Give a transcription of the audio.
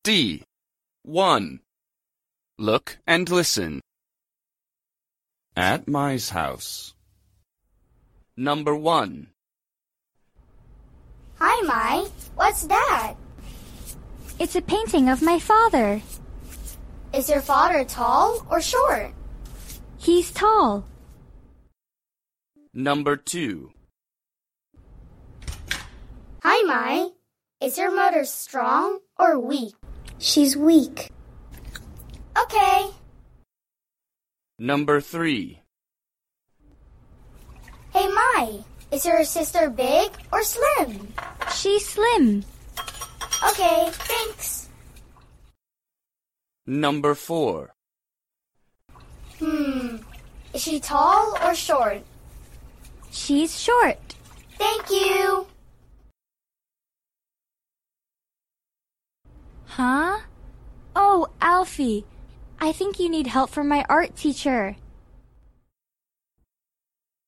D. 1. Look and listen. At Mai's house. Number 1. Hi, Mai. What's that? It's a painting of my father. Is your father tall or short? He's tall. Number 2. Hi, Mai. Is your mother strong or weak? She's weak. Okay. Number 3. Hey, Mai. Is your sister big or slim? She's slim. Okay, thanks. Number 4. Is she tall or short? She's short. Thank you. Huh? Oh, Alfie, I think you need help from my art teacher.